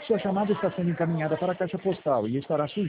Sua chamada está sendo encaminhada para a caixa postal e estará sujeita